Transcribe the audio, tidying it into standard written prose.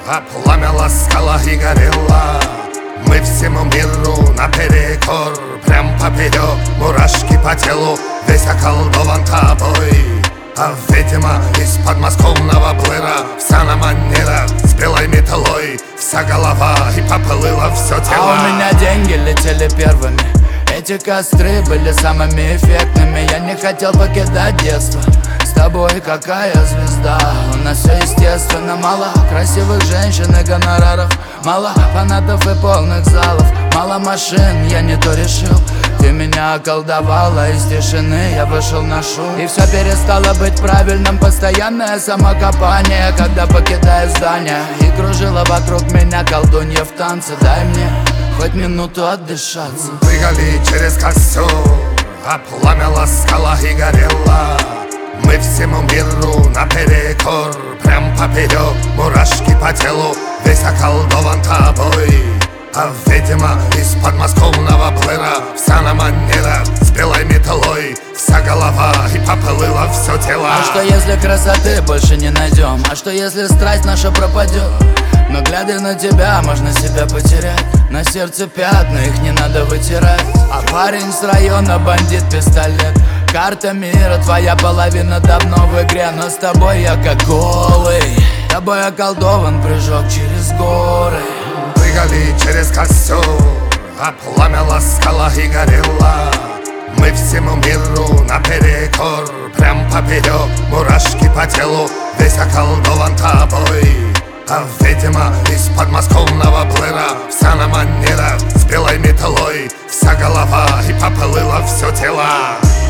а пламя ласкало и горело. Мы всему миру наперекор, прям поперек, мурашки по телу, весь околдован тобой. А видимо, из подмосковного блыра вся на манера с белой металлой, вся голова и поплыло все тело. А у меня деньги летели первыми, эти костры были самыми эффектными. Я не хотел покидать детство, с тобой какая звезда. У нас все естественно, мало красивых женщин и гонораров, мало фанатов и полных залов, мало машин, я не то решил. Ты меня околдовала, из тишины я вышел на шум, и все перестало быть правильным. Постоянное самокопание, когда покидаю здание, и кружила вокруг меня колдунья в танце. Дай мне хоть минуту отдышаться. Прыгали через костер, а пламя ласкало и горело. Мы всему миру наперекор, прям поперек, мурашки по телу, весь околдован тобой. А видимо, из подмосковного блыра вся на манера с белой металлой, вся голова и поплыло все тело. А что если красоты больше не найдем? А что если страсть наша пропадет? Но глядя на тебя, можно себя потерять. На сердце пятна, их не надо вытирать. А парень с района, бандит-пистолет, карта мира, твоя половина давно в игре. Но с тобой я как голый, тобой околдован прыжок через горы. Прыгали через костер, а пламя ласкало и горело. Мы всему миру наперекор, прям поперек, мурашки по телу, весь околдован тобой. А видимо, из подмосковного блыра вся на манера с белой металлой, вся голова и поплыло все тело.